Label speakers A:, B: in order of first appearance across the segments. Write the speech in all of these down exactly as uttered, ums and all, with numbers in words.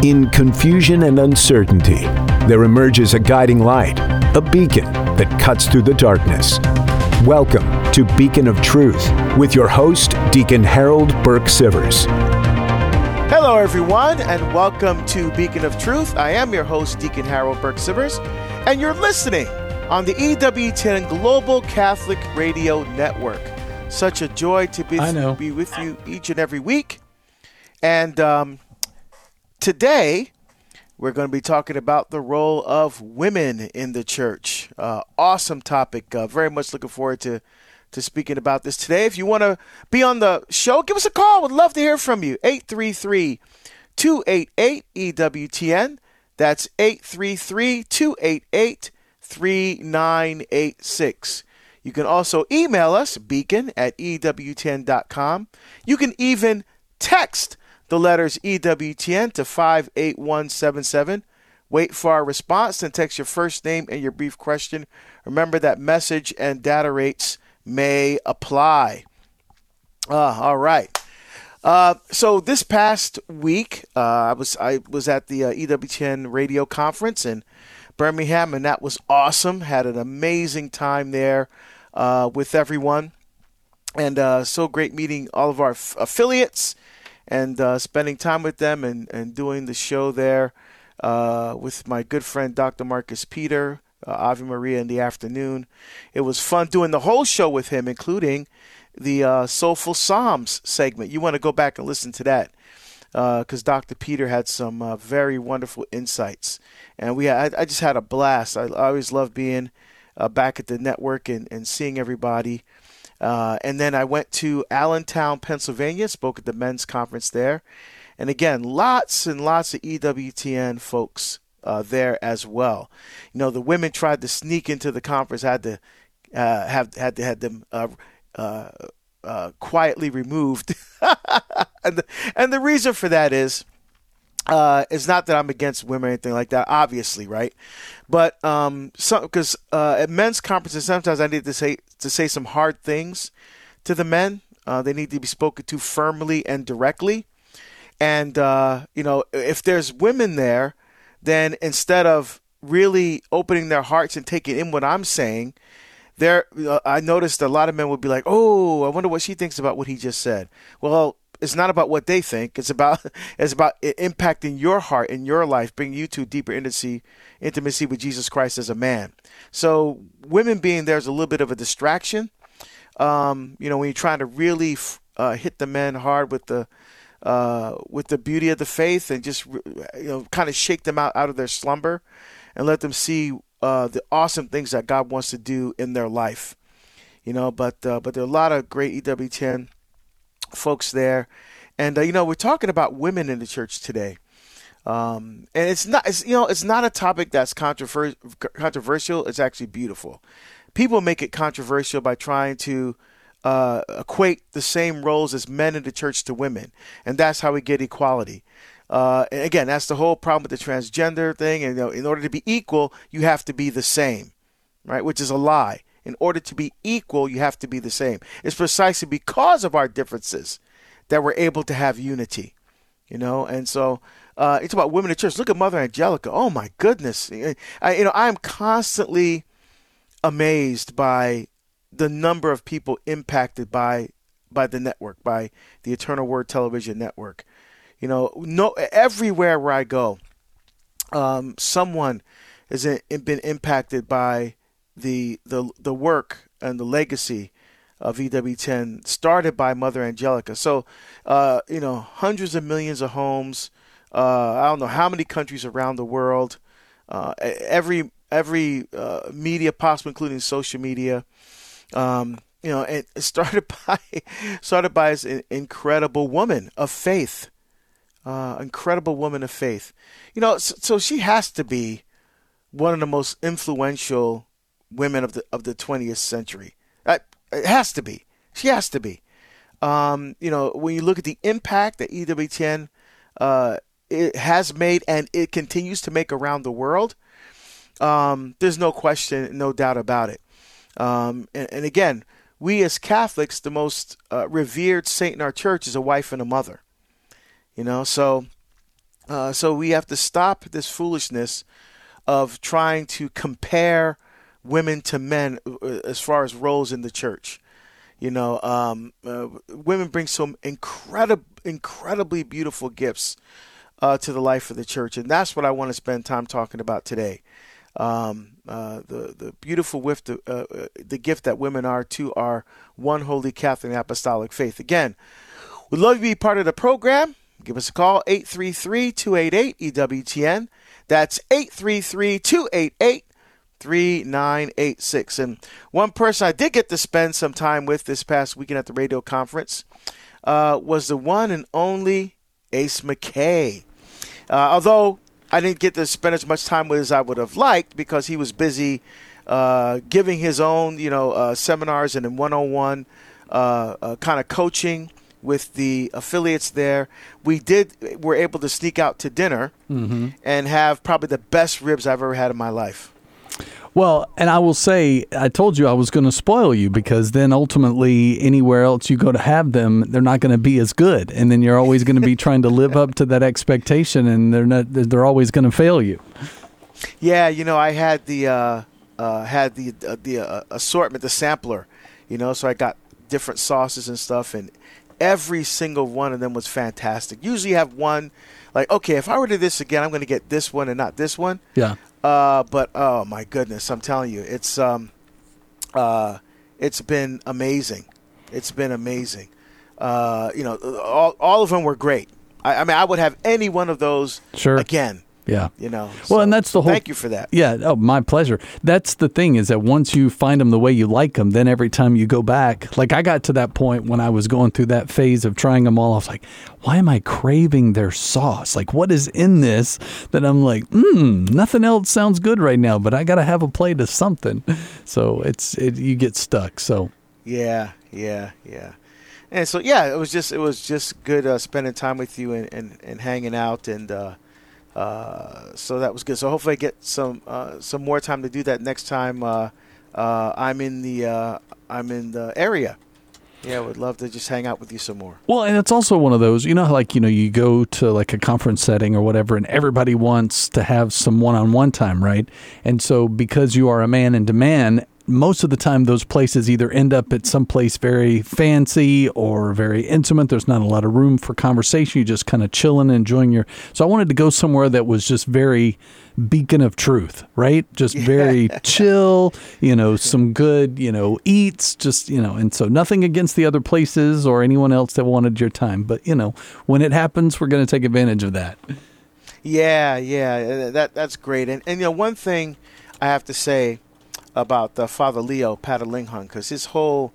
A: In confusion and uncertainty, there emerges a guiding light, a beacon that cuts through the darkness. Welcome to Beacon of Truth with your host, Deacon Harold Burke Sivers.
B: Hello, everyone, and welcome to Beacon of Truth. I am your host, Deacon Harold Burke Sivers, and you're listening on the E W ten Global Catholic Radio Network. Such a joy to be, be with you each and every week. And um, today, we're going to be talking about the role of women in the church. Uh, awesome topic. Uh, very much looking forward to, to speaking about this today. If you want to be on the show, give us a call. We'd love to hear from you. eight three three, two eight eight, E W T N. That's eight three three, two eight eight, three nine eight six. You can also email us, beacon at E W T N dot com. You can even text the letters E W T N to five eight one seven seven. Wait for our response and text your first name and your brief question. Remember that message and data rates may apply. Uh, all right. Uh, so this past week, uh, I was I was at the uh, E W T N radio conference in Birmingham, and that was awesome. Had an amazing time there uh, with everyone, and uh, so great meeting all of our f- affiliates and uh, spending time with them and, and doing the show there uh, with my good friend Doctor Marcus Peter, uh, Ave Maria in the afternoon. It was fun doing the whole show with him, including the uh, Soulful Psalms segment. You want to go back and listen to that because uh, Doctor Peter had some uh, very wonderful insights. And we, I, I just had a blast. I, I always love being uh, back at the network and, and seeing everybody. Uh, and then I went to Allentown, Pennsylvania, spoke at the men's conference there. And again, lots and lots of E W T N folks uh, there as well. You know, the women tried to sneak into the conference, had to uh, have had to had them uh, uh, uh, quietly removed. and, the, and the reason for that is, Uh, it's not that I'm against women or anything like that, obviously, right? But um, because uh, at men's conferences, sometimes I need to say to say some hard things to the men. Uh, they need to be spoken to firmly and directly. And uh, you know, if there's women there, then instead of really opening their hearts and taking in what I'm saying, there, uh, I noticed a lot of men would be like, "Oh, I wonder what she thinks about what he just said." Well, it's not about what they think. It's about it's about it impacting your heart and your life, bringing you to deeper intimacy, intimacy with Jesus Christ as a man. So women being there is a little bit of a distraction. Um, you know, when you're trying to really uh, hit the men hard with the uh, with the beauty of the faith and just you know kind of shake them out, out of their slumber and let them see uh, the awesome things that God wants to do in their life. You know, but uh, but there are a lot of great E W T N folks there, and uh, you know we're talking about women in the church today, um, and it's not it's, you know it's not a topic that's controver- controversial. It's actually beautiful. People make it controversial by trying to uh, equate the same roles as men in the church to women, and that's how we get equality. Uh, and again, that's the whole problem with the transgender thing. And you know, in order to be equal, you have to be the same, right? Which is a lie. In order to be equal, you have to be the same. It's precisely because of our differences that we're able to have unity, you know. And so uh, it's about women in church. Look at Mother Angelica. Oh my goodness, I, you know, I am constantly amazed by the number of people impacted by by the network, by the Eternal Word Television Network. You know, no, everywhere where I go, um, someone has been impacted by the the the work and the legacy of E W T N, started by Mother Angelica. So, uh, you know, hundreds of millions of homes. Uh, I don't know how many countries around the world. Uh, every every uh, media possible, including social media. Um, you know, and it started by started by an incredible woman of faith. Uh, incredible woman of faith. You know, so, so she has to be one of the most influential women of the of the twentieth century. Uh, it has to be. She has to be. Um, you know, when you look at the impact that E W T N uh, it has made and it continues to make around the world, um, there's no question, no doubt about it. Um, and, and again, we as Catholics, the most uh, revered saint in our church is a wife and a mother. You know, so Uh, so we have to stop this foolishness of trying to compare women to men as far as roles in the church. You know, um, uh, women bring some incredible, incredibly beautiful gifts uh, to the life of the church, and that's what I want to spend time talking about today. Um, uh, the the beautiful gift, uh, uh, the gift that women are to our one holy Catholic and Apostolic faith. Again, we'd love you to be part of the program. Give us a call, eight three three, two eight eight, E W T N. That's eight three three, two eight eight, three nine eight six. And one person I did get to spend some time with this past weekend at the radio conference uh, was the one and only Ace McKay. Uh, although I didn't get to spend as much time with as I would have liked because he was busy uh, giving his own, you know, uh, seminars and in one-on-one uh, uh, kind of coaching with the affiliates there. We did were able to sneak out to dinner mm-hmm. and have probably the best ribs I've ever had in my life.
C: Well, and I will say, I told you I was going to spoil you because then ultimately anywhere else you go to have them, they're not going to be as good. And then you're always going to be trying to live up to that expectation, and they're not, they're always going to fail you.
B: Yeah, you know, I had the uh, uh, had the uh, the uh, assortment, the sampler, you know, so I got different sauces and stuff, and every single one of them was fantastic. Usually you have one, like, okay, if I were to do this again, I'm going to get this one and not this one.
C: Yeah.
B: Uh, but oh my goodness, I'm telling you, it's um, uh, it's been amazing. It's been amazing. Uh, you know, all all of them were great. I, I mean, I would have any one of those
C: sure.
B: again.
C: Yeah.
B: You know.
C: Well,
B: so
C: and that's the whole.
B: Thank you for that.
C: Yeah. Oh, my pleasure. That's the thing is that once you find them the way you like them, then every time you go back, like I got to that point when I was going through that phase of trying them all. I was like, why am I craving their sauce? Like, what is in this that I'm like, hmm, nothing else sounds good right now, but I got to have a plate of something. So it's it, you get stuck. So.
B: Yeah. Yeah. Yeah. And so yeah, it was just it was just good uh, spending time with you and, and, and hanging out and. Uh, Uh, so that was good. So hopefully I get some uh, some more time to do that next time uh, uh, I'm in the uh, I'm in the area. Yeah, I would love to just hang out with you some more.
C: Well, and it's also one of those, you know, like, you know, you go to like a conference setting or whatever, and everybody wants to have some one-on-one time, right? And so because you are a man in demand, most of the time those places either end up at some place very fancy or very intimate. There's not a lot of room for conversation. You're just kind of chilling and enjoying your... So I wanted to go somewhere that was just very beacon of truth, right? Just very chill, you know, some good, you know, eats, just, you know, and so nothing against the other places or anyone else that wanted your time. But, you know, when it happens, we're going to take advantage of that.
B: Yeah, yeah, that that's great. And, and you know, one thing I have to say about uh, Father Leo Patalinghun, because his whole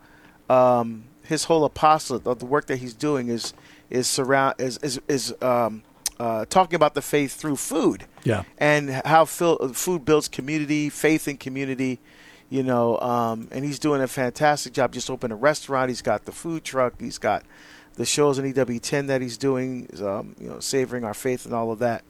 B: um, his whole apostolate of the work that he's doing is is surround is is, is um, uh, talking about the faith through food,
C: yeah,
B: and how fil- food builds community, faith in community, you know, um, and he's doing a fantastic job. Just opened a restaurant. He's got the food truck. He's got the shows on E W ten that he's doing, um, you know, savoring our faith and all of that.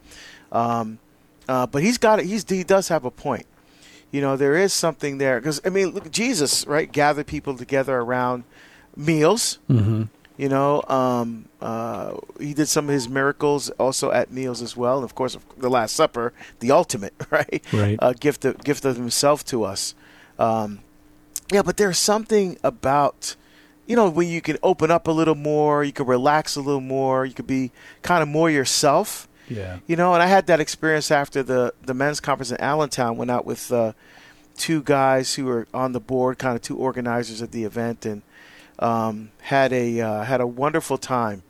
B: Um, uh, but he's got it. He's he does have a point. You know, there is something there because I mean, look, Jesus, right, gathered people together around meals.
C: Mm-hmm.
B: You know, um, uh, he did some of his miracles also at meals as well. And of course, the Last Supper, the ultimate, right,
C: right.
B: Uh, gift of gift of himself to us. Um, yeah, but there's something about, you know, when you can open up a little more, you can relax a little more, you could be kind of more yourself.
C: Yeah.
B: You know, and I had that experience after the, the men's conference in Allentown. Went out with uh, two guys who were on the board, kind of two organizers of the event, and um, had a uh, had a wonderful time.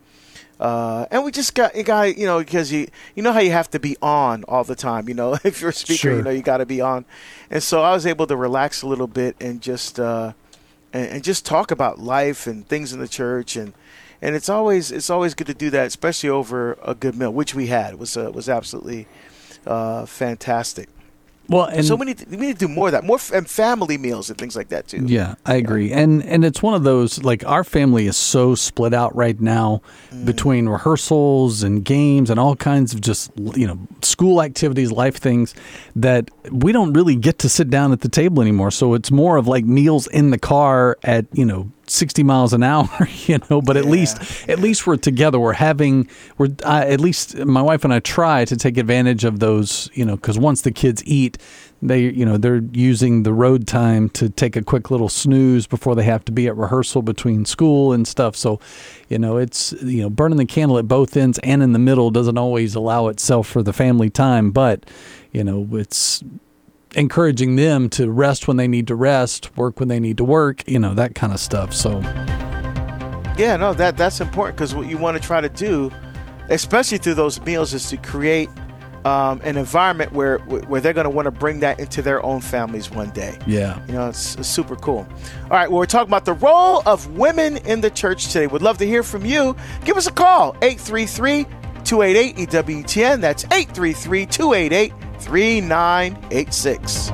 B: Uh, and we just got, you got, you know, because you you know how you have to be on all the time. You know, if you're a speaker,
C: sure.
B: you know you got to be on. And so I was able to relax a little bit and just uh, and, and just talk about life and things in the church and. And it's always it's always good to do that, especially over a good meal, which we had. It was uh, was absolutely uh, fantastic.
C: Well, and
B: so we need, to, we need to do more of that, more f- and family meals and things like that too.
C: Yeah, I agree. Yeah. And and it's one of those, like, our family is so split out right now mm. between rehearsals and games and all kinds of just, you know, school activities, life things, that we don't really get to sit down at the table anymore. So it's more of like meals in the car at, you know, sixty miles an hour, you know, but at
B: Yeah,
C: least,
B: yeah.
C: at least we're together. We're having, we're, uh, at least my wife and I try to take advantage of those, you know, because once the kids eat, they, you know, they're using the road time to take a quick little snooze before they have to be at rehearsal between school and stuff. So, you know, it's, you know, burning the candle at both ends and in the middle doesn't always allow itself for the family time, but, you know, it's encouraging them to rest when they need to rest, work when they need to work, you know, that kind of stuff. So,
B: Yeah, no, that that's important, because what you want to try to do, especially through those meals, is to create um, an environment where where they're going to want to bring that into their own families one day.
C: yeah.
B: You know, it's, it's super cool. All right, well, we're talking about the role of women in the church today. Would love to hear from you. Give us a call, eight three three, two eight eight, E W T N. That's eight three three, two eight eight, three nine eight six.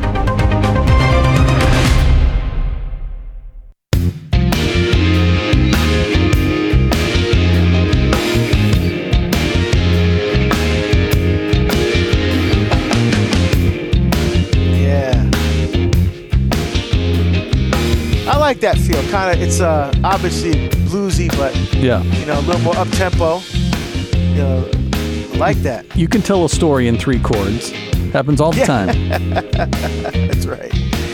B: I like that feel. Kind of, it's uh, obviously bluesy, but
C: Yeah.
B: you know, a little more up tempo. You know, I like that.
C: You can tell a story in three chords. Happens all the time.
B: That's right.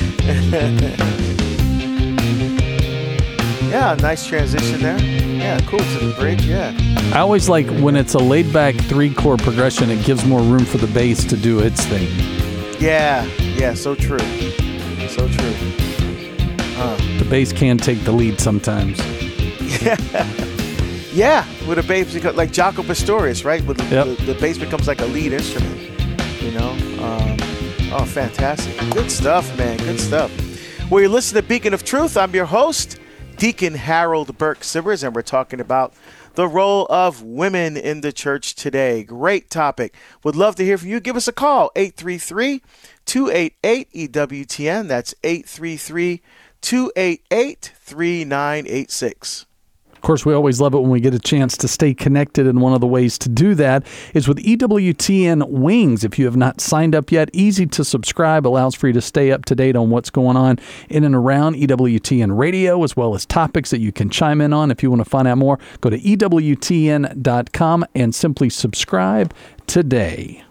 B: Yeah, nice transition there. Yeah, cool to the bridge. Yeah.
C: I always like when it's a laid back three chord progression, it gives more room for the bass to do its thing.
B: Yeah. Yeah. So true. So true. Uh,
C: The bass can take the lead sometimes.
B: yeah. With a bass, because- like Jaco Pastorius, right? With the,
C: Yep.
B: the, the bass becomes like a lead instrument. You know. Um, oh, fantastic. Good stuff, man. Good stuff. Well, you're listening to Beacon of Truth. I'm your host, Deacon Harold Burke Sivers, and we're talking about the role of women in the church today. Great topic. Would love to hear from you. Give us a call, eight three three, two eight eight, E W T N. That's eight three three, two eight eight, three nine eight six.
C: Of course, we always love it when we get a chance to stay connected, and one of the ways to do that is with E W T N Wings. If you have not signed up yet, easy to subscribe, allows for you to stay up to date on what's going on in and around E W T N Radio, as well as topics that you can chime in on. If you want to find out more, go to E W T N dot com and simply subscribe today.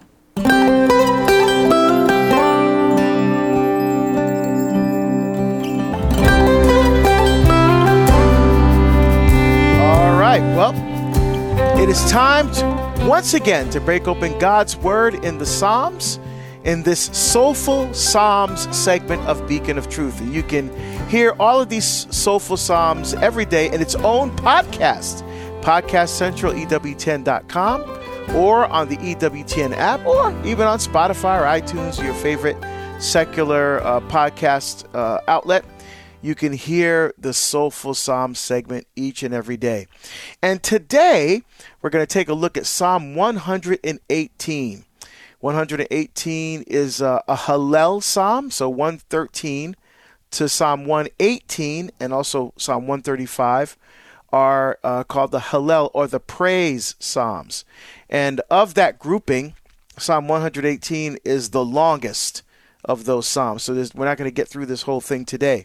B: All right, well, it is time to, once again, to break open God's Word in the Psalms in this Soulful Psalms segment of Beacon of Truth. And you can hear all of these Soulful Psalms every day in its own podcast, Podcast Central, E W T N dot com, or on the E W T N app, or even on Spotify or iTunes, your favorite secular uh, podcast uh, outlet. You can hear the Soulful Psalms segment each and every day. And today, we're going to take a look at Psalm one hundred eighteen. one hundred eighteen is uh, a Hallel Psalm, so one thirteen to Psalm one eighteen and also Psalm one thirty-five are uh, called the Hallel, or the Praise Psalms. And of that grouping, Psalm one hundred eighteen is the longest of those Psalms. So we're not going to get through this whole thing today.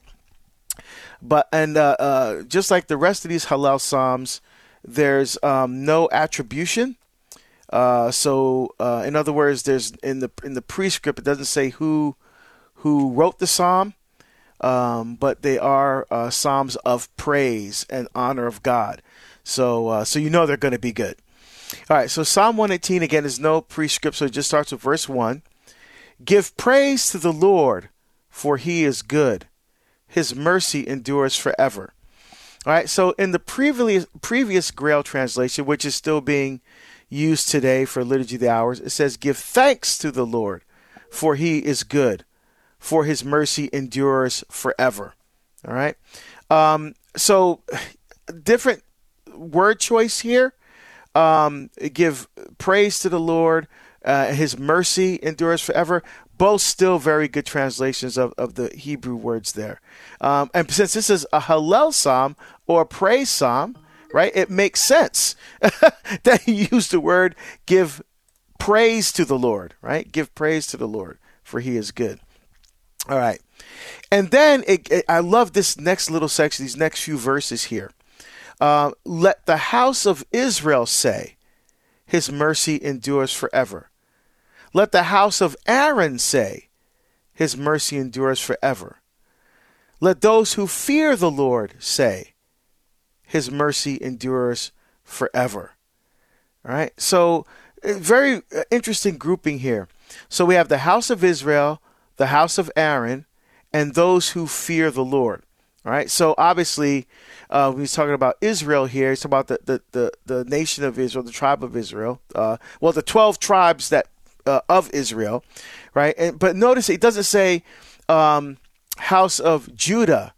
B: But and uh, uh, just like the rest of these Hallel Psalms, there's um, no attribution. Uh, so, uh, in other words, there's in the in the prescript, it doesn't say who who wrote the psalm, um, but they are uh, psalms of praise and honor of God. So, uh, so you know they're going to be good. All right. So Psalm one eighteen again is no prescript, so it just starts with verse one. Give praise to the Lord, for He is good. His mercy endures forever. All right. So in the previous previous Grail translation, which is still being used today for Liturgy of the Hours, it says, give thanks to the Lord, for He is good, for His mercy endures forever. All right. Um, so different word choice here. Um, give praise to the Lord. Uh, his mercy endures forever. Both still very good translations of, of the Hebrew words there. Um, and since this is a Hallel Psalm or a praise Psalm, right, it makes sense that he used the word give praise to the Lord, right? Give praise to the Lord, for He is good. All right. And then it, it, I love this next little section, these next few verses here. Uh, let the house of Israel say, his mercy endures forever. Let the house of Aaron say, his mercy endures forever. Let those who fear the Lord say, his mercy endures forever. All right. So very interesting grouping here. So we have the house of Israel, the house of Aaron, and those who fear the Lord. All right. So obviously, uh, when he's talking about Israel here, he's talking about the, the, the, the nation of Israel, the tribe of Israel. Uh, well, the twelve tribes that uh, of Israel. Right. And, but notice it doesn't say um, house of Judah,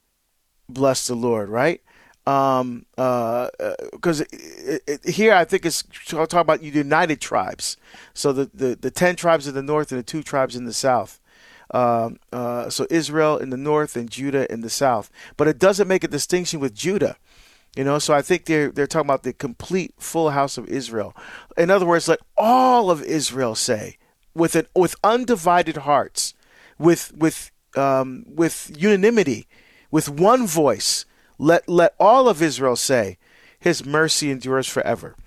B: bless the Lord. Right. Um, uh, because uh, here I think it's talking about united tribes. So the, the, the ten tribes in the north and the two tribes in the south. Um, uh, so Israel in the north and Judah in the south. But it doesn't make a distinction with Judah. You know, so I think they're they're talking about the complete full house of Israel. In other words, let all of Israel say, with an with undivided hearts, with with um, with unanimity, with one voice. Let let all of Israel say, his mercy endures forever.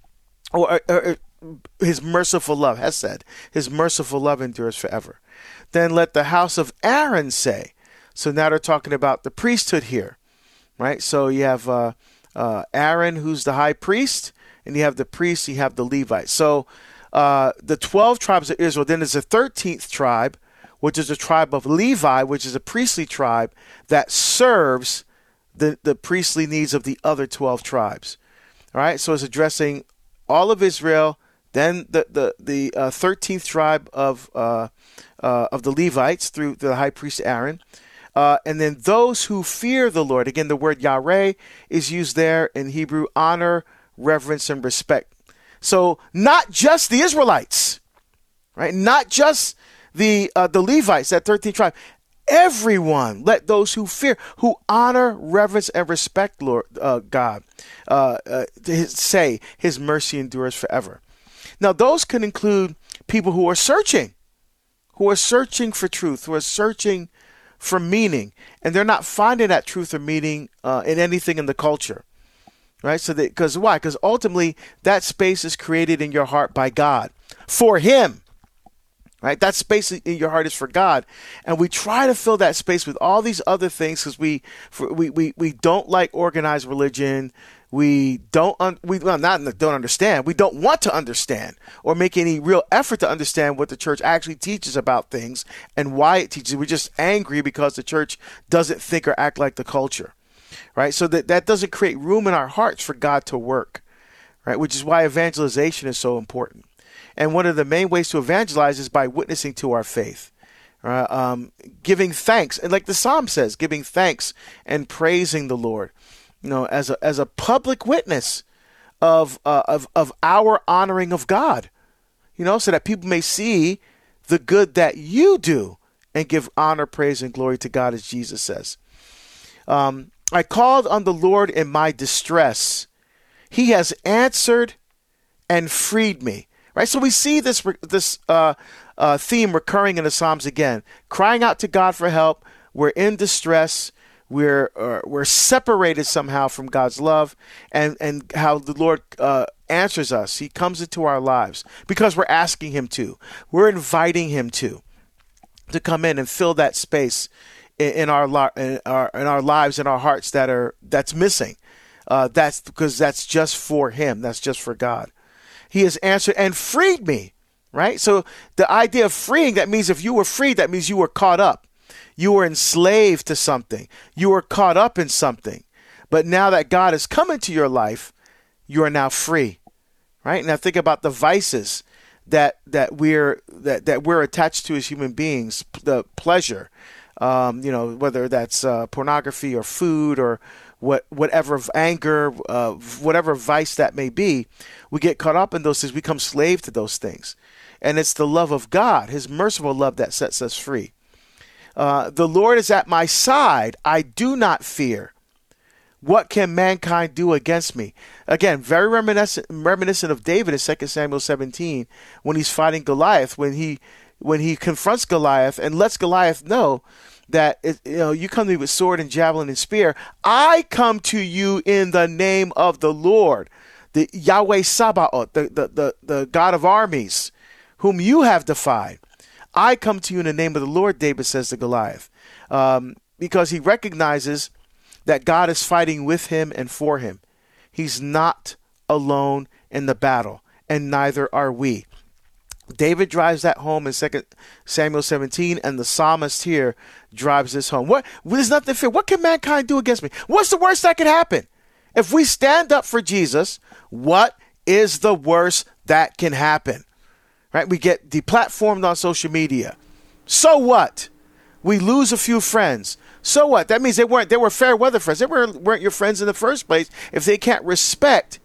B: Or, or, or his merciful love, has said, his merciful love endures forever. Then let the house of Aaron say. So now they're talking about the priesthood here, right? So you have uh, uh, Aaron, who's the high priest, and you have the priests, you have the Levites. So uh, the twelve tribes of Israel, then there's a thirteenth tribe, which is the tribe of Levi, which is a priestly tribe that serves the, the priestly needs of the other twelve tribes. All right, so it's addressing all of Israel, then the the the uh, thirteenth tribe of uh, uh, of the Levites through the high priest Aaron, uh, and then those who fear the Lord. Again, the word Yareh is used there in Hebrew: honor, reverence, and respect. So not just the Israelites, right? Not just the uh, the Levites, that thirteenth tribe. Everyone, let those who fear, who honor, reverence, and respect Lord uh, God, uh, uh, his, say, his mercy endures forever. Now, those can include people who are searching, who are searching for truth, who are searching for meaning, and they're not finding that truth or meaning uh, in anything in the culture, right? So, because why? Because ultimately, that space is created in your heart by God for Him. Right? That space in your heart is for God. And we try to fill that space with all these other things because we, we, we, we don't like organized religion. We don't, un, we well, not don't understand. We don't want to understand or make any real effort to understand what the church actually teaches about things and why it teaches. We're just angry because the church doesn't think or act like the culture. Right? So that, that doesn't create room in our hearts for God to work. Right? Which is why evangelization is so important. And one of the main ways to evangelize is by witnessing to our faith, uh, um, giving thanks. And like the Psalm says, giving thanks and praising the Lord, you know, as a, as a public witness of, uh, of, of our honoring of God, you know, so that people may see the good that you do and give honor, praise, and glory to God, as Jesus says. Um, I called on the Lord in my distress. He has answered and freed me. Right, so we see this this uh, uh, theme recurring in the Psalms again, crying out to God for help. We're in distress. We're uh, we're separated somehow from God's love, and and how the Lord uh, answers us. He comes into our lives because we're asking Him to. We're inviting Him to to come in and fill that space in, in our in our in our lives, in our hearts that are that's missing. Uh, that's because that's just for Him. That's just for God. He has answered and freed me, right? So the idea of freeing, that means if you were freed, that means you were caught up. You were enslaved to something. You were caught up in something. But now that God has come into your life, you are now free, right? Now think about the vices that that we're that, that we're attached to as human beings, the pleasure, um, you know, whether that's uh, pornography or food or what whatever anger, uh, whatever vice that may be. We get caught up in those things, become slave to those things. And it's the love of God, His merciful love, that sets us free. Uh, the Lord is at my side. I do not fear. What can mankind do against me? Again, very reminiscent, reminiscent of David in Second Samuel seventeen when he's fighting Goliath, when he when he confronts Goliath and lets Goliath know that it, you know, you come to me with sword and javelin and spear. I come to you in the name of the Lord, the Yahweh Sabaoth, the, the, the, the God of armies, whom you have defied. I come to you in the name of the Lord, David says to Goliath, um, because he recognizes that God is fighting with him and for him. He's not alone in the battle, and neither are we. David drives that home in Second Samuel seventeen, and the psalmist here drives this home. What? There's nothing to fear. What can mankind do against me? What's the worst that could happen? If we stand up for Jesus, what is the worst that can happen? Right? We get deplatformed on social media. So what? We lose a few friends. So what? That means they weren't they were fair weather friends. They weren't, weren't your friends in the first place if they can't respect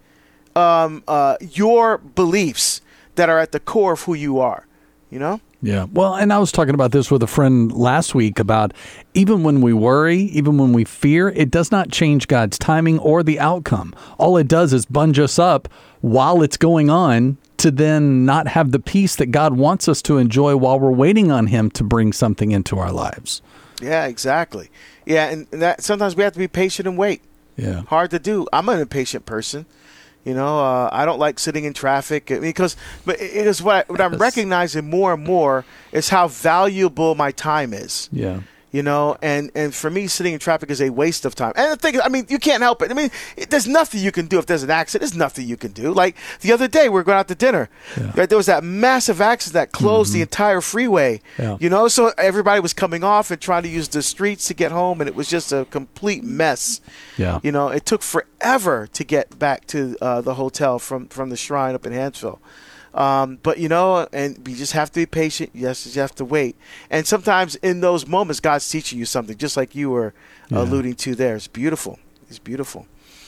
B: um, uh, your beliefs that are at the core of who you are, you know?
C: Yeah. Well, and I was talking about this with a friend last week about even when we worry, even when we fear, it does not change God's timing or the outcome. All it does is bunge us up while it's going on to then not have the peace that God wants us to enjoy while we're waiting on him to bring something into our lives. Yeah,
B: exactly. Yeah, and that sometimes we have to be patient and wait.
C: Yeah.
B: Hard to do. I'm an impatient person. You know, uh, I don't like sitting in traffic because, but it is what, I, what I'm recognizing more and more is how valuable my time is.
C: Yeah.
B: You know, and, and for me, sitting in traffic is a waste of time. And the thing is, I mean, you can't help it. I mean, it, there's nothing you can do if there's an accident. There's nothing you can do. Like the other day, we were going out to dinner.
C: Yeah.
B: Right? There was that massive accident that closed mm-hmm. the entire freeway.
C: Yeah.
B: You know, so everybody was coming off and trying to use the streets to get home, and it was just a complete mess.
C: Yeah.
B: You know, it took forever to get back to uh, the hotel from, from the Shrine up in Hansville. Um, but, you know, and you just have to be patient. Yes, you have to wait. And sometimes in those moments, God's teaching you something, just like you were yeah. alluding to there. It's beautiful. It's beautiful.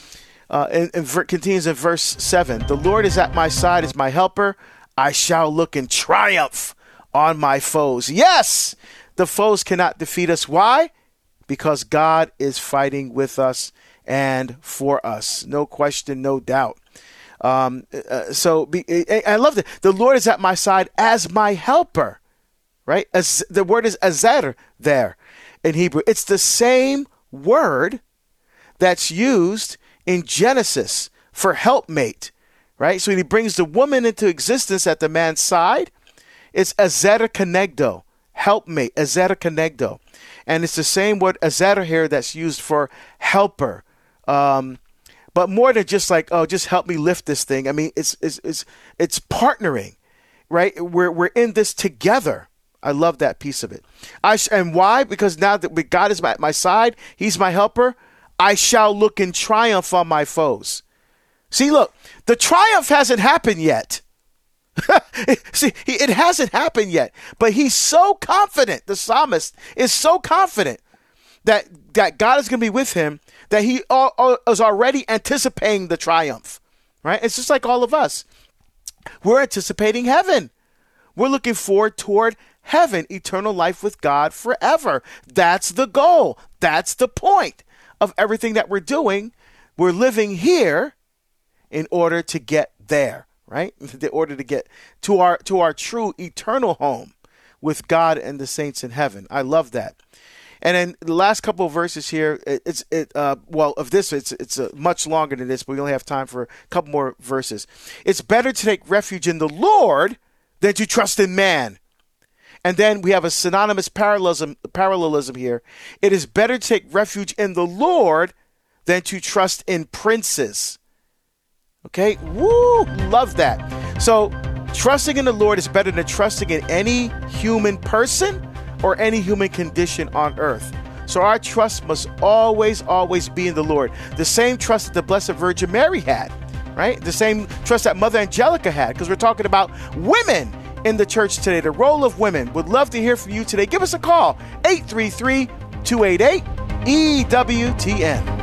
B: Uh, and, and ver- continues in verse seven. The Lord is at my side as my helper. I shall look in triumph on my foes. Yes, the foes cannot defeat us. Why? Because God is fighting with us and for us. No question, no doubt. Um, uh, so be, I love that. The Lord is at my side as my helper, right? As the word is azer there in Hebrew. It's the same word that's used in Genesis for helpmate, right? So when he brings the woman into existence at the man's side, it's azer kenegdo, helpmate, azer kenegdo. And it's the same word azer here that's used for helper. Um, But more than just like, oh, just help me lift this thing. I mean, it's it's it's it's partnering, right? We're we're in this together. I love that piece of it. I sh- and why? Because now that God is at my side, He's my helper. I shall look in triumph on my foes. See, look, the triumph hasn't happened yet. See, it hasn't happened yet. But he's so confident. The psalmist is so confident that that God is going to be with him, that he is already anticipating the triumph, right? It's just like all of us. We're anticipating heaven. We're looking forward toward heaven, eternal life with God forever. That's the goal. That's the point of everything that we're doing. We're living here in order to get there, right? In order to get to our to our true eternal home with God and the saints in heaven. I love that. And then the last couple of verses here, it's it uh, well of this, it's it's uh, much longer than this, but we only have time for a couple more verses. It's better to take refuge in the Lord than to trust in man. And then we have a synonymous parallelism parallelism here. It is better to take refuge in the Lord than to trust in princes. Okay, woo, love that. So trusting in the Lord is better than trusting in any human person or any human condition on earth. So our trust must always, always be in the Lord. The same trust that the Blessed Virgin Mary had, right? The same trust that Mother Angelica had, because we're talking about women in the church today, the role of women. Would love to hear from you today. Give us a call, eight three three, two eight eight, E W T N.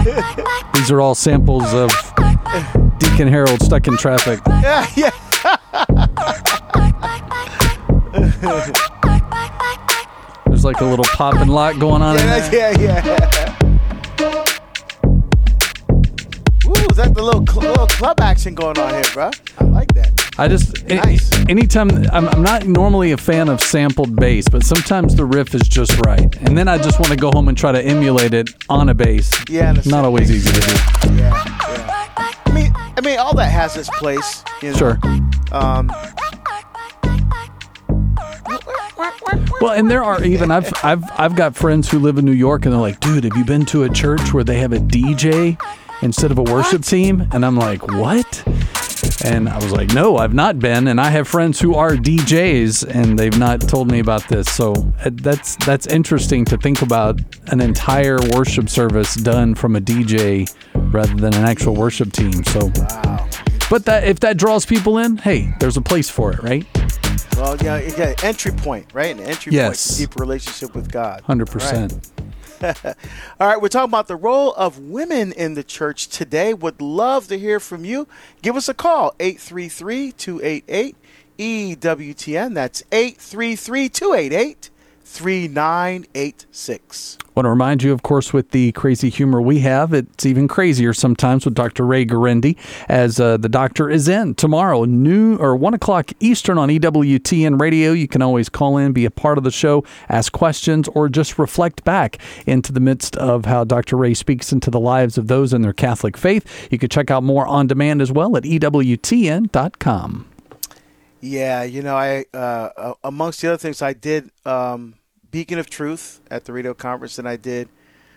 C: These are all samples of Deacon Harold stuck in traffic.
B: Yeah, yeah.
C: There's like a little pop and lock going on.
B: Yeah,
C: in there.
B: yeah, yeah. Ooh, is that the little cl- little club action going on here, bro? I like that.
C: I just,
B: Nice.
C: a- anytime, I'm, I'm not normally a fan of sampled bass, but sometimes the riff is just right. And then I just want to go home and try to emulate it on a bass.
B: Yeah, and the
C: Not always easy to do.
B: Yeah, yeah. I mean, I mean, all that has its place. You know?
C: Sure.
B: Um,
C: Well, and there are even, I've, I've, I've got friends who live in New York and they're like, dude, have you been to a church where they have a D J instead of a worship
B: What?
C: team? And I'm like, what? And I was like, no, I've not been. And I have friends who are D Js and they've not told me about this. So uh, that's that's interesting to think about an entire worship service done from a D J rather than an actual worship team. So,
B: wow.
C: but that if that draws people in, hey, there's a place for it, right?
B: Well, yeah, you got an entry point, right? An entry
C: Yes.
B: point to deep relationship with God.
C: one hundred percent.
B: All right, we're talking about the role of women in the church today. Would love to hear from you. Give us a call, eight three three, two eight eight, E W T N. That's eight three three, two eight eight, three nine eight six.
C: Want to remind you, of course, with the crazy humor we have, it's even crazier sometimes with Doctor Ray Guarendi, as uh, the doctor is in tomorrow, noon or one o'clock Eastern on E W T N Radio. You can always call in, be a part of the show, ask questions, or just reflect back into the midst of how Doctor Ray speaks into the lives of those in their Catholic faith. You can check out more on demand as well at E W T N dot com.
B: Yeah, you know, I uh, amongst the other things, I did um, Beacon of Truth at the radio conference, and I did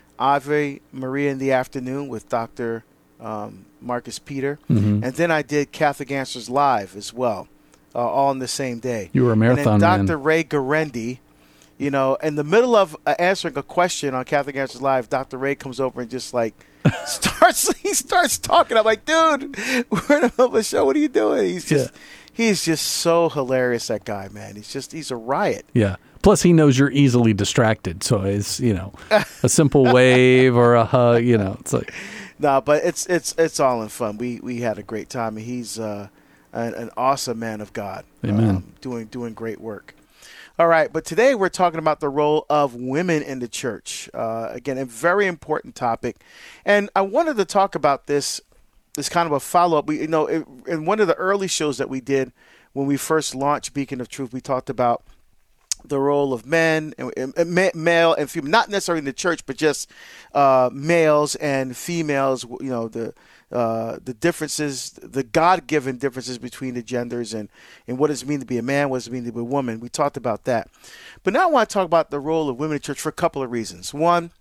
B: Ave Maria in the afternoon with Doctor Um, Marcus Peter,
C: Mm-hmm.
B: and then I did Catholic Answers Live as well, uh, all on the same day.
C: You were a marathon
B: and then
C: man.
B: Doctor Ray Guarendi, you know, in the middle of uh, answering a question on Catholic Answers Live, Doctor Ray comes over and just like starts he starts talking. I'm like, dude, we're in the middle of a show. What are you doing? He's just.
C: Yeah.
B: He's just so hilarious, that guy, man. He's just, he's a riot.
C: Yeah. Plus, he knows you're easily distracted. So it's, you know, a simple wave or a hug, you know, it's like.
B: No, but it's it's it's all in fun. We we had a great time. And he's uh, an, an awesome man of God.
C: Amen.
B: Um, doing, doing great work. All right. But today we're talking about the role of women in the church. Uh, again, a very important topic. And I wanted to talk about this. It's kind of a follow-up. We, you know, it, in one of the early shows that we did when we first launched Beacon of Truth, we talked about the role of men, and, and male and female, not necessarily in the church, but just uh, males and females. You know, the uh, the differences, the God-given differences between the genders, and and what does it mean to be a man, what does it mean to be a woman. We talked about that, but now I want to talk about the role of women in church for a couple of reasons. One,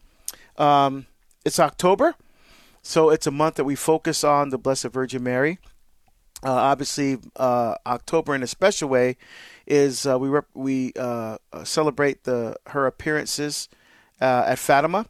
B: um, it's October. So it's a month that we focus on the Blessed Virgin Mary. Uh, obviously, uh, October in a special way is uh, we rep- we uh, celebrate the her appearances uh, at Fatima,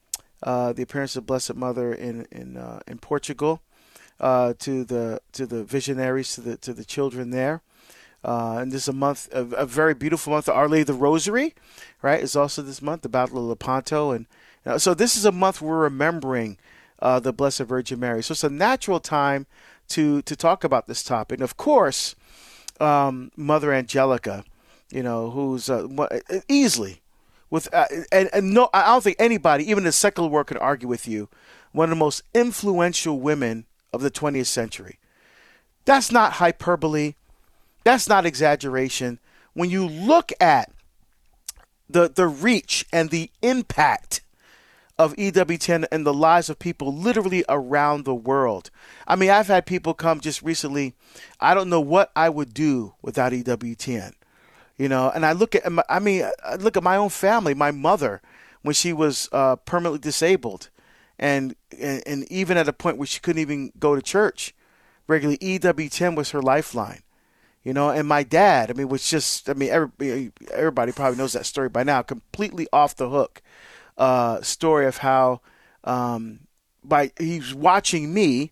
B: uh, the appearance of Blessed Mother in in uh, in Portugal, uh, to the to the visionaries, to the to the children there. Uh, and this is a month, a, a very beautiful month. Our Lady of the Rosary, right, is also this month, the Battle of Lepanto, and you know, so this is a month we're remembering Uh, the Blessed Virgin Mary. So it's a natural time to to talk about this topic. And of course, um, Mother Angelica, you know, who's uh, easily with uh, and, and no, I don't think anybody, even the secular world, could argue with you, one of the most influential women of the twentieth century. That's not hyperbole. That's not exaggeration. When you look at the the reach and the impact of E W T N and the lives of people literally around the world. I mean, I've had people come just recently. I don't know what I would do without E W T N, you know. And I look at, I mean, I look at my own family. My mother, when she was uh, permanently disabled, and, and and even at a point where she couldn't even go to church regularly, E W T N was her lifeline, you know. And my dad, I mean, was just, I mean, everybody, everybody probably knows that story by now. Completely off the hook. Uh, story of how um, by he's watching me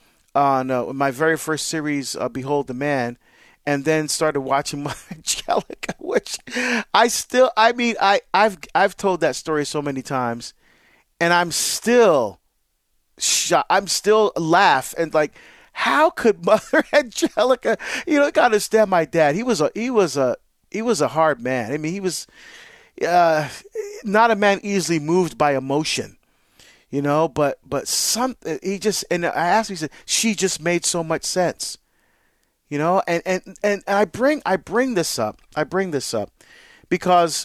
B: on uh, my very first series, uh, Behold the Man, and then started watching my Angelica, which I still, I mean, I, I've I've told that story so many times, and I'm still shocked. I'm still laugh and like, how could Mother Angelica? You know, you gotta understand my dad. He was a he was a he was a hard man. I mean, he was uh, not a man easily moved by emotion, you know, but but some he just, and I asked him, he said, she just made so much sense, you know, and, and, and I bring I bring this up. I bring this up because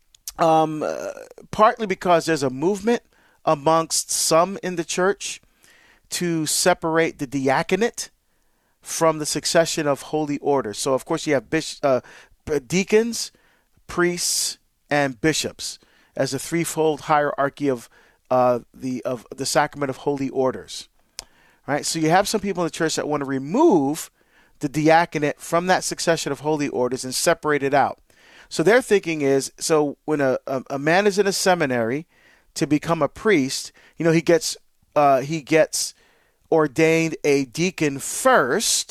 B: um, uh, partly because there's a movement amongst some in the church to separate the diaconate from the succession of holy orders. So, of course, you have bish- uh, deacons, priests, and bishops as a threefold hierarchy of uh, the of the sacrament of holy orders. Right. So you have some people in the church that want to remove the diaconate from that succession of holy orders and separate it out. So their thinking is, so when a, a, a man is in a seminary to become a priest, you know, he gets uh, he gets ordained a deacon first,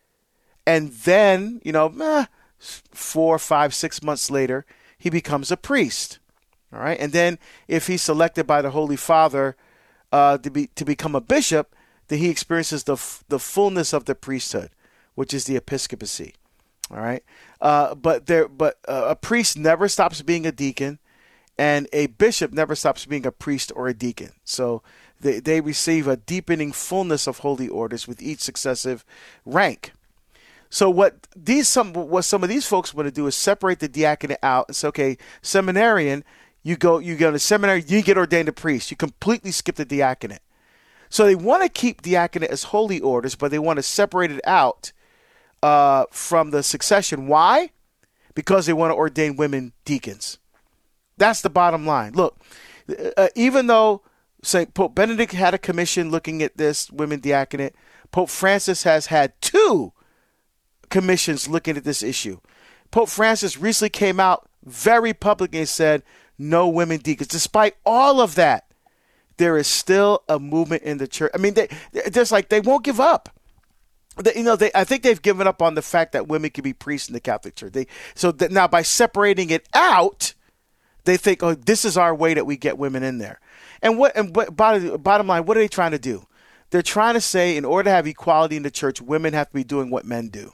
B: and then, you know, eh, four, five, six months later, he becomes a priest. All right, and then if he's selected by the Holy Father uh, to be to become a bishop, then he experiences the the fullness of the priesthood, which is the episcopacy. All right, uh, but there, but uh, a priest never stops being a deacon, and a bishop never stops being a priest or a deacon. So they they receive a deepening fullness of holy orders with each successive rank. So what these some what some of these folks want to do is separate the diaconate out and say, okay, seminarian, you go you go to seminary, you get ordained a priest. You completely skip the diaconate. So they want to keep diaconate as holy orders, but they want to separate it out uh, from the succession. Why? Because they want to ordain women deacons. That's the bottom line. Look, uh, even though Saint Pope Benedict had a commission looking at this women diaconate, Pope Francis has had two commissions looking at this issue. Pope Francis recently came out very publicly and said no women deacons. Despite all of that, there is still a movement in the church. I mean, they, there's like they won't give up. They, you know, they I think they've given up on the fact that women can be priests in the Catholic Church. They so that now by separating it out, they think, oh, this is our way that we get women in there. And what and what, bottom, bottom line, what are they trying to do? They're trying to say in order to have equality in the church, women have to be doing what men do.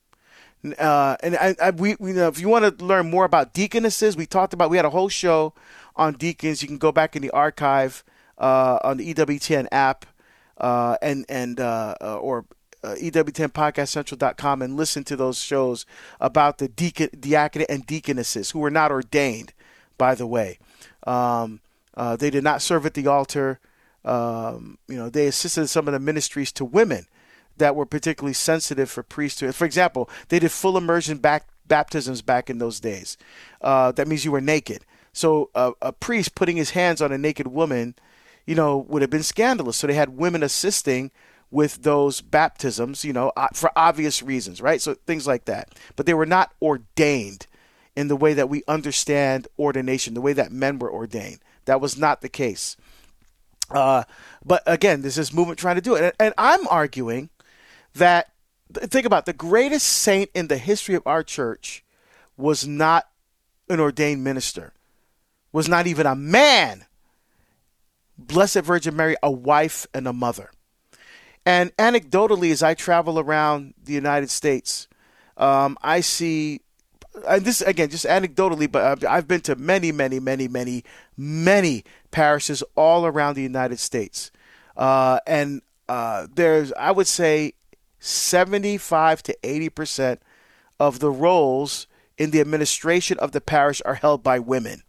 B: Uh, and I, I, we, you know, if you want to learn more about deaconesses, we talked about, we had a whole show on deacons. You can go back in the archive uh, on the E W T N app uh, and and uh, or uh, E W T N podcast central dot com and listen to those shows about the deacon, diaconate and deaconesses who were not ordained, by the way. Um, uh, they did not serve at the altar. Um, you know, they assisted in some of the ministries to women that were particularly sensitive for priesthood. For example, they did full immersion back, baptisms back in those days. Uh, that means you were naked. So uh, a priest putting his hands on a naked woman, you know, would have been scandalous. So they had women assisting with those baptisms, you know, for obvious reasons, right? So things like that. But they were not ordained in the way that we understand ordination, the way that men were ordained. That was not the case. Uh, but again, there's this movement trying to do it. And, and I'm arguing that, think about it, the greatest saint in the history of our church was not an ordained minister, was not even a man. Blessed Virgin Mary, a wife and a mother. And anecdotally, as I travel around the United States, um, I see, and this again, just anecdotally, but I've, I've been to many, many, many, many, many parishes all around the United States. Uh, and uh, there's, I would say, seventy-five to eighty percent of the roles in the administration of the parish are held by women.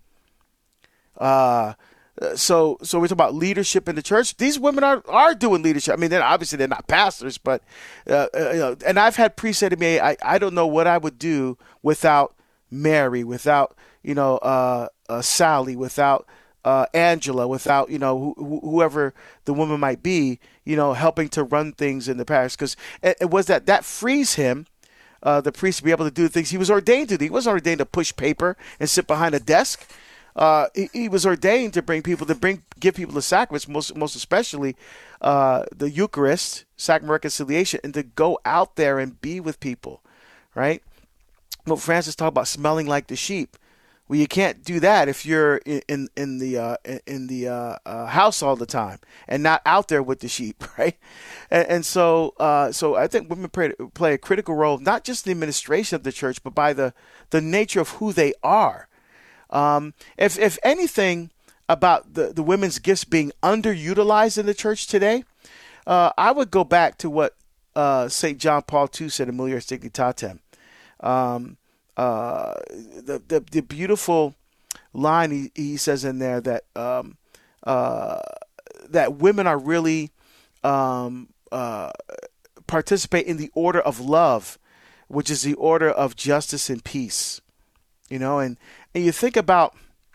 B: Uh, so, so we're talking about leadership in the church. These women are, are doing leadership. I mean, they're obviously they're not pastors, but, uh, uh, you know, and I've had priests say to me, I, I don't know what I would do without Mary, without, you know, uh, uh, Sally, without Uh, Angela, without, you know, wh- whoever the woman might be, you know, helping to run things in the parish. Because it, it was that that frees him, uh, the priest, to be able to do things he was ordained to do. He wasn't ordained to push paper and sit behind a desk. Uh, he, he was ordained to bring people, to bring, give people the sacraments, most, most especially uh, the Eucharist, sacrament of reconciliation, and to go out there and be with people, right? Well, Francis talked about smelling like the sheep. Well, you can't do that if you're in in, in the uh, in the uh, uh, house all the time and not out there with the sheep, right? And, and so, uh, so I think women play, play a critical role, not just in the administration of the church, but by the the nature of who they are. Um, if if anything about the the women's gifts being underutilized in the church today, uh, I would go back to what uh, Saint John Paul the Second said in Mulieris Dignitatem. Um, Uh, the, the the beautiful line he, he says in there that um, uh, that women are really um, uh, participate in the order of love, which is the order of justice and peace. You know, and, and you think about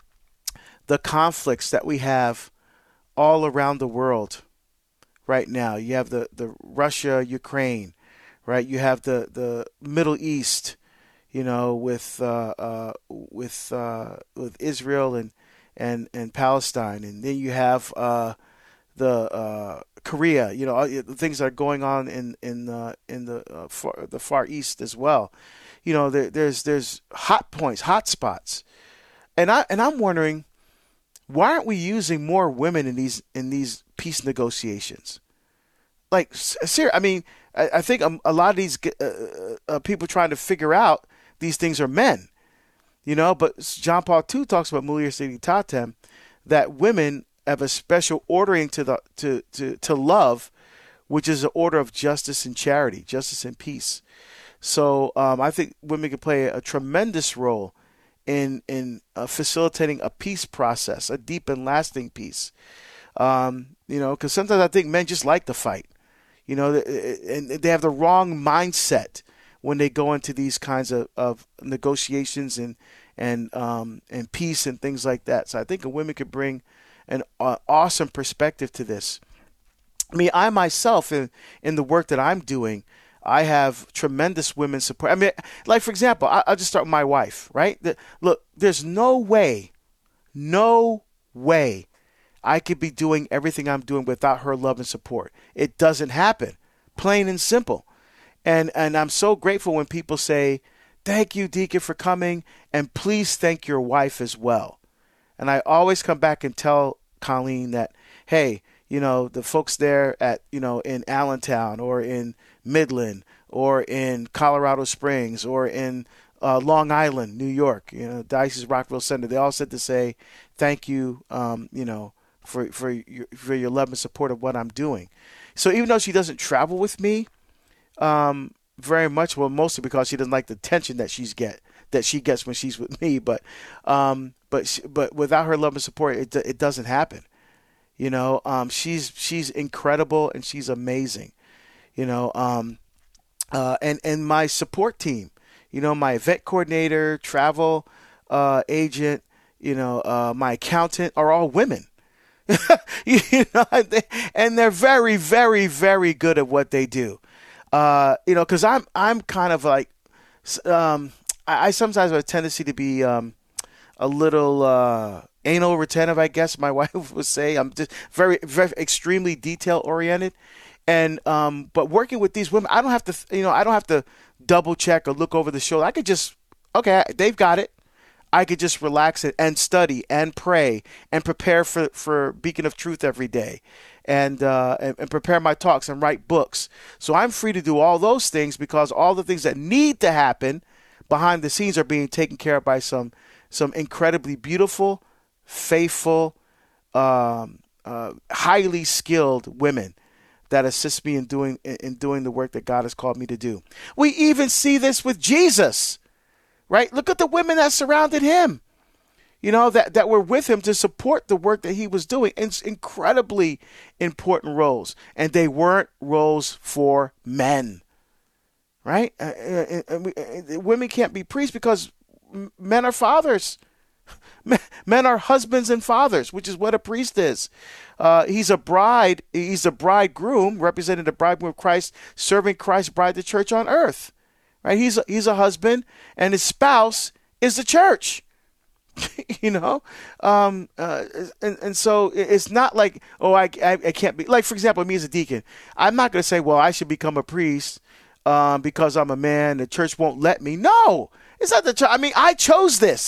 B: the conflicts that we have all around the world right now. You have the, the Russia, Ukraine, right? You have the, the Middle East, you know, with uh, uh, with uh, with Israel and, and and Palestine, and then you have uh, the uh, Korea, you know, the things that are going on in in uh, in the uh, far, the Far East as well. You know, there, there's there's hot points, hot spots, and I and I'm wondering, why aren't we using more women in these in these peace negotiations? Like, seriously, I mean, I, I think a, a lot of these uh, uh, people trying to figure out these things are men, you know, but John Paul the Second talks about Mulieris Dignitatem, that women have a special ordering to the to, to, to love, which is an order of justice and charity, justice and peace. So um, I think women can play a tremendous role in in uh, facilitating a peace process, a deep and lasting peace. Um, you know, because sometimes I think men just like to fight, you know, and they have the wrong mindset when they go into these kinds of, of negotiations and and um, and peace and things like that. So I think a women could bring an uh, awesome perspective to this. I mean, I myself, in, in the work that I'm doing, I have tremendous women support. I mean, like, for example, I, I'll just start with my wife, right? The, look, there's no way, no way I could be doing everything I'm doing without her love and support. It doesn't happen, plain and simple. And and I'm so grateful when people say, thank you, Deacon, for coming, and please thank your wife as well. And I always come back and tell Colleen that, hey, you know, the folks there at, you know, in Allentown or in Midland or in Colorado Springs or in uh, Long Island, New York, you know, Diocese Rockville Center, they all said to say, thank you, um, you know, for, for, your, for your love and support of what I'm doing. So even though she doesn't travel with me, Um, very much, well, mostly because she doesn't like the tension that she's get that she gets when she's with me. But, um, but, she, but without her love and support, it it doesn't happen. You know, um, she's she's incredible and she's amazing. You know, um, uh, and and my support team, you know, my event coordinator, travel uh, agent, you know, uh, my accountant are all women. You know, and they're very, very, very good at what they do. Uh, you know, because I'm I'm kind of like, um, I, I sometimes have a tendency to be um, a little uh, anal retentive, I guess my wife would say. I'm just very, very extremely detail oriented, and um, but working with these women, I don't have to, you know, I don't have to double check or look over the shoulder. I could just, okay, they've got it. I could just relax it and study and pray and prepare for, for Beacon of Truth every day. And, uh, and and prepare my talks and write books. So I'm free to do all those things because all the things that need to happen behind the scenes are being taken care of by some some incredibly beautiful, faithful, um, uh, highly skilled women that assist me in doing in doing the work that God has called me to do. We even see this with Jesus, right? Look at the women that surrounded him. You know, that, that were with him to support the work that he was doing. It's incredibly important roles. And they weren't roles for men, right? Uh, and we, uh, women can't be priests because men are fathers. Men are husbands and fathers, which is what a priest is. Uh, he's a bride. He's a bridegroom, representing the bridegroom of Christ, serving Christ's bride, the church on earth, right? He's a, he's a husband, and his spouse is the church. You know, um, uh, and, and so it's not like, oh, I, I, I can't be, like, for example, me as a deacon, I'm not going to say, well, I should become a priest um, because I'm a man, the church won't let me. No, it's not the church. I mean, I chose this.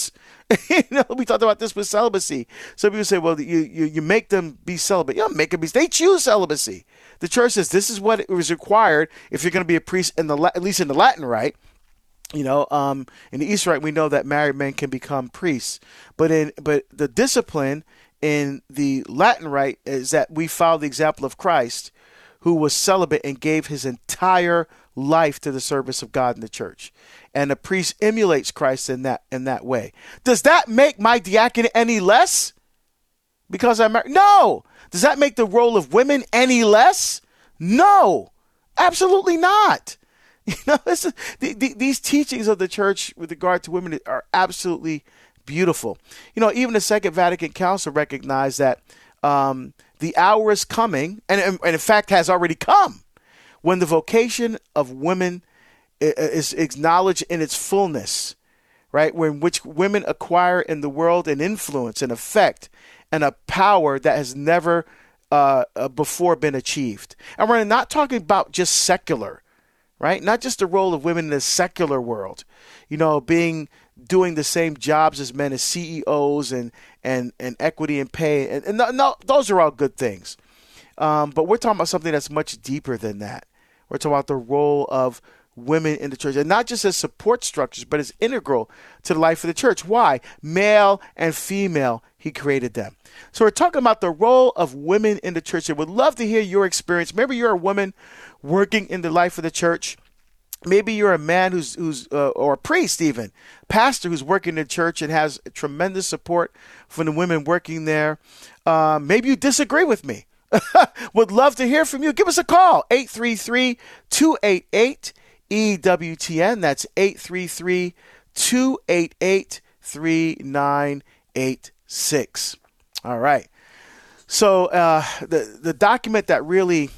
B: You know, we talked about this with celibacy. Some people say, well, you, you, you make them be celibate. You don't make them be, they choose celibacy. The church says this is what it was required if you're going to be a priest, in the at least in the Latin Rite. You know, um, in the Eastern Rite, we know that married men can become priests. But in but the discipline in the Latin Rite is that we follow the example of Christ, who was celibate and gave his entire life to the service of God in the church. And the priest emulates Christ in that in that way. Does that make my diaconate any less because I'm married? No. Does that make the role of women any less? No, absolutely not. You know, this is, the, the, these teachings of the church with regard to women are absolutely beautiful. You know, even the Second Vatican Council recognized that um, the hour is coming, and, and in fact has already come, when the vocation of women is acknowledged in its fullness, right? When which women acquire in the world an influence, an effect, and a power that has never uh, uh, before been achieved. And we're not talking about just secular, right? Not just the role of women in the secular world, you know, being doing the same jobs as men as C E Os and and, and equity and pay. And, and no, no, those are all good things. Um, but we're talking about something that's much deeper than that. We're talking about the role of women in the church, and not just as support structures, but as integral to the life of the church. Why? Male and female, he created them. So we're talking about the role of women in the church. I would love to hear your experience. Maybe you're a woman working in the life of the church. Maybe you're a man who's, who's uh, or a priest even, pastor who's working in the church and has tremendous support from the women working there. Uh, maybe you disagree with me. Would love to hear from you. Give us a call, eight three three, two eight eight, E W T N. That's eight three three, two eight eight, three nine eight six. All right. So uh, the, the document that really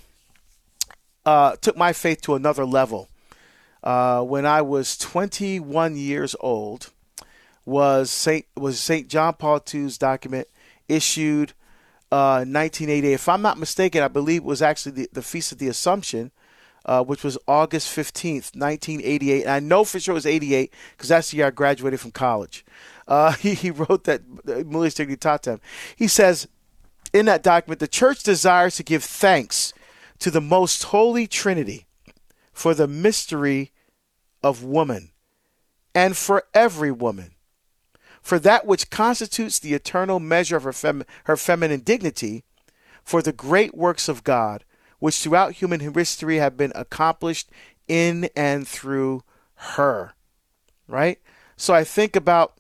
B: uh, took my faith to another level uh, when I was twenty-one years old was Saint was Saint John Paul the Second's document issued uh, nineteen eighty-eight. If I'm not mistaken, I believe it was actually the, the Feast of the Assumption, Uh, which was August fifteenth, nineteen eighty-eight. And I know for sure it was eighty-eight because that's the year I graduated from college. Uh, he, he wrote that, Aemilia Dignitatem. He says in that document, the church desires to give thanks to the most holy Trinity for the mystery of woman and for every woman, for that which constitutes the eternal measure of her, fem- her feminine dignity, for the great works of God, which throughout human history have been accomplished in and through her, right? So I think about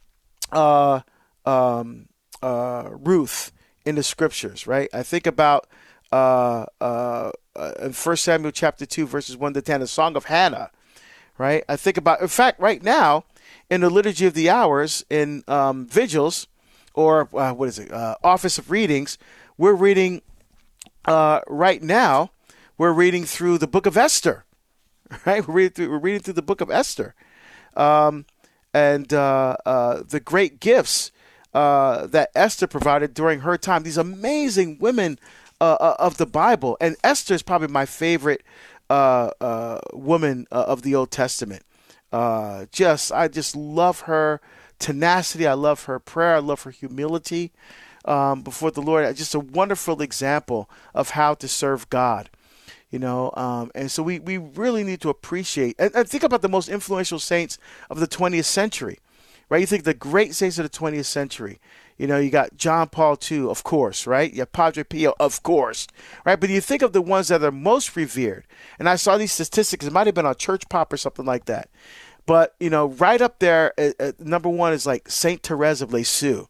B: uh, um, uh, Ruth in the scriptures, right? I think about uh, uh, uh, in First Samuel chapter two, verses one to ten, the Song of Hannah, right? I think about, in fact, right now, in the Liturgy of the Hours, in um, Vigils, or uh, what is it, uh, Office of Readings, we're reading Uh, right now, we're reading through the book of Esther, right? We're reading through, we're reading through the book of Esther, um, and uh, uh, the great gifts uh, that Esther provided during her time. These amazing women uh, uh, of the Bible, and Esther is probably my favorite uh, uh, woman uh, of the Old Testament. Uh, just, I just love her tenacity. I love her prayer. I love her humility. Um, before the Lord, just a wonderful example of how to serve God, you know, um, and so we, we really need to appreciate and, and think about the most influential saints of the twentieth century, right? You think the great saints of the twentieth century, you know, you got John Paul the Second, of course, right? You have Padre Pio, of course, right? But you think of the ones that are most revered, and I saw these statistics, it might have been on Church Pop or something like that, but, you know, right up there, uh, uh, number one is like Saint Therese of Lisieux.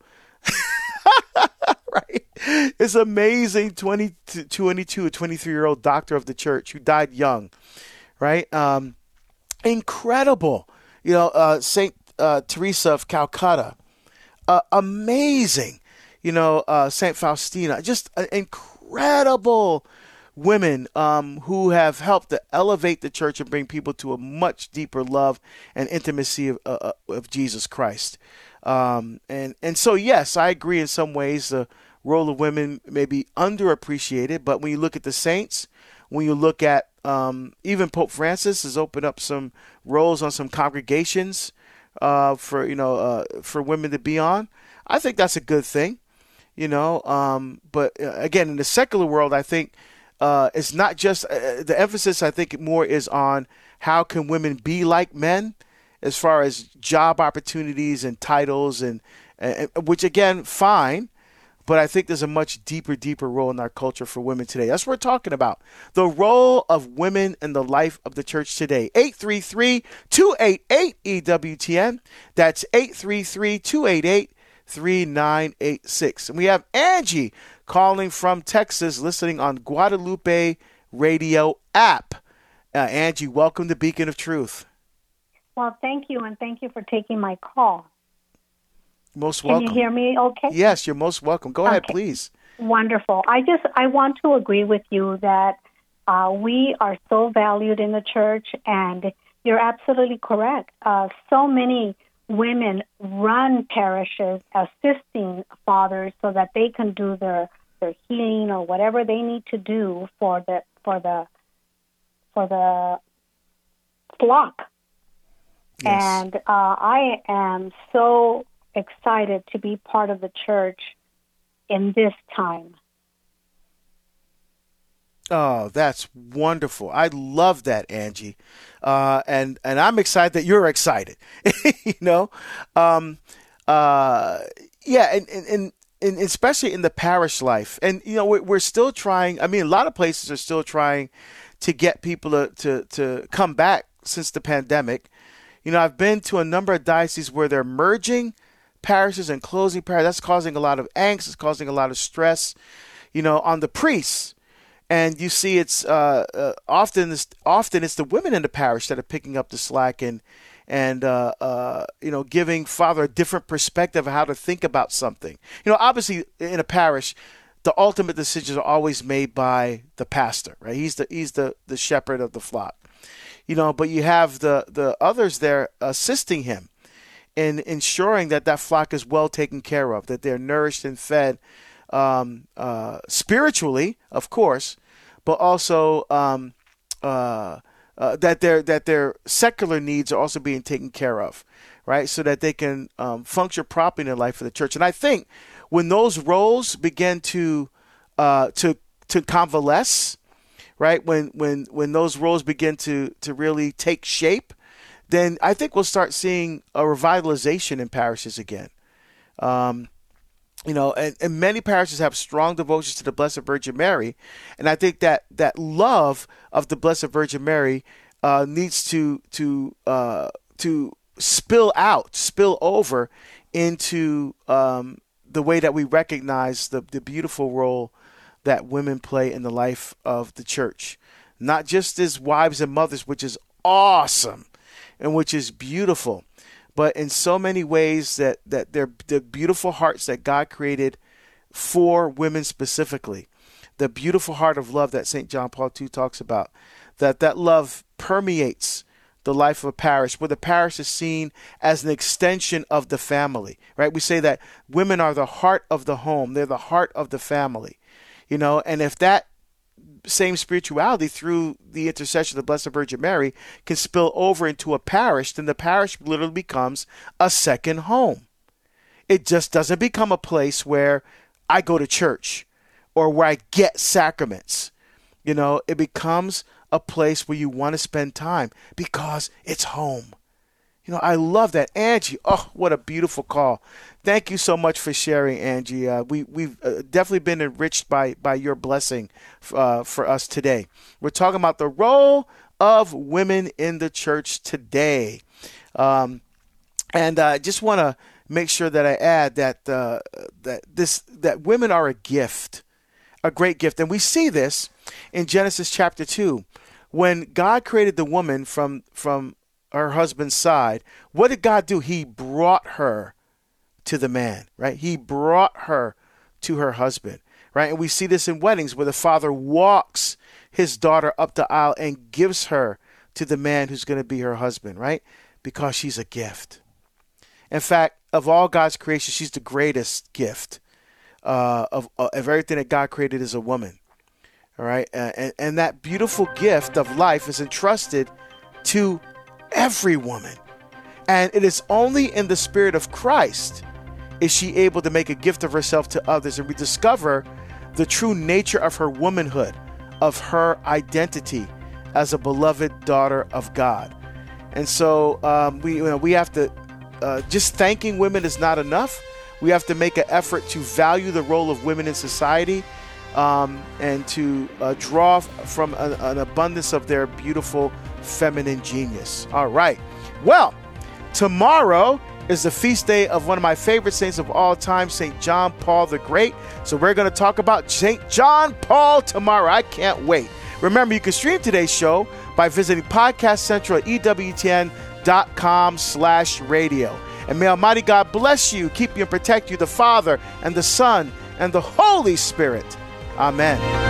B: Right? It's amazing. twenty, twenty-two, a twenty-three-year-old doctor of the church who died young, right? Um, incredible. You know, uh, Saint uh, Teresa of Calcutta, uh, amazing. You know, uh, Saint Faustina, just uh, incredible women um, who have helped to elevate the church and bring people to a much deeper love and intimacy of, uh, of Jesus Christ. Um, and, and so, yes, I agree in some ways the role of women may be underappreciated, but when you look at the saints, when you look at um, even Pope Francis has opened up some roles on some congregations uh, for you know uh, for women to be on, I think that's a good thing. You know, um, but uh, again, in the secular world, I think uh, it's not just uh, the emphasis. I think more is on how can women be like men, as far as job opportunities and titles, and, and which again, fine. But I think there's a much deeper, deeper role in our culture for women today. That's what we're talking about. The role of women in the life of the church today. eight three three, two eight eight, E W T N. That's eight three three, two eight eight, three nine eight six. And we have Angie calling from Texas, listening on Guadalupe Radio app. Uh, Angie, welcome to Beacon of Truth.
D: Well, thank you, and thank you for taking my call.
B: Most welcome.
D: Can you hear me okay?
B: Yes, you're most welcome. Go ahead,
D: okay.
B: please.
D: Wonderful. I just, I want to agree with you that uh, we are so valued in the church, and you're absolutely correct. Uh, so many women run parishes assisting fathers so that they can do their, their healing or whatever they need to do for the, for the, for the flock.
B: Yes.
D: And uh, I am so excited to be part of the church in this time.
B: Oh, that's wonderful. I love that, Angie. Uh, and, and I'm excited that you're excited, you know? Um, uh, yeah. And, and, and, and especially in the parish life. And, you know, we're, we're still trying. I mean, a lot of places are still trying to get people to, to, to come back since the pandemic. You know, I've been to a number of dioceses where they're merging parishes and closing parishes. That's causing a lot of angst. It's causing a lot of stress, you know, on the priests. And you see it's uh, uh, often it's, often it's the women in the parish that are picking up the slack and, and uh, uh, you know, giving Father a different perspective of how to think about something. You know, obviously in a parish, the ultimate decisions are always made by the pastor, right? He's the he's the, the shepherd of the flock. You know, but you have the, the others there assisting him in ensuring that that flock is well taken care of, that they're nourished and fed um, uh, spiritually, of course, but also um, uh, uh, that their that their secular needs are also being taken care of, right? So that they can um, function properly in the life of the church. And I think when those roles begin to uh, to to convalesce, right, when when when those roles begin to to really take shape, then I think we'll start seeing a revitalization in parishes again. Um, you know, and, and many parishes have strong devotions to the Blessed Virgin Mary, and I think that that love of the Blessed Virgin Mary uh, needs to to uh, to spill out, spill over into um, the way that we recognize the the beautiful role that women play in the life of the church, not just as wives and mothers, which is awesome and which is beautiful, but in so many ways that, that they're the beautiful hearts that God created for women specifically, the beautiful heart of love that Saint John Paul the Second talks about, that that love permeates the life of a parish, where the parish is seen as an extension of the family, right? We say that women are the heart of the home. They're the heart of the family. You know, and if that same spirituality through the intercession of the Blessed Virgin Mary can spill over into a parish, then the parish literally becomes a second home. It just doesn't become a place where I go to church or where I get sacraments. You know, it becomes a place where you want to spend time because it's home. You know, I love that. Angie, oh, what a beautiful call. Thank you so much for sharing, Angie. Uh, we, we've uh, definitely been enriched by, by your blessing uh, for us today. We're talking about the role of women in the church today. Um, and I uh, just want to make sure that I add that uh, that this that women are a gift, a great gift. And we see this in Genesis chapter two. When God created the woman from from her husband's side, what did God do? He brought her to the man, right? He brought her to her husband, right? And we see this in weddings where the father walks his daughter up the aisle and gives her to the man who's going to be her husband, right? Because she's a gift. In fact, of all God's creation, she's the greatest gift uh, of, of everything that God created is a woman, all right? Uh, and, and that beautiful gift of life is entrusted to every woman. And it is only in the Spirit of Christ is she able to make a gift of herself to others, and we discover the true nature of her womanhood, of her identity as a beloved daughter of God. And so um, we you know, we have to, uh, just thanking women is not enough. We have to make an effort to value the role of women in society, um, and to uh, draw from a, an abundance of their beautiful feminine genius. All right. Well, tomorrow is the feast day of one of my favorite saints of all time, Saint John Paul the Great. So we're going to talk about Saint John Paul tomorrow. I can't wait. Remember, you can stream today's show by visiting Podcast Central at E W T N dot com slash radio. And may Almighty God bless you, keep you, and protect you, the Father and the Son and the Holy Spirit. Amen.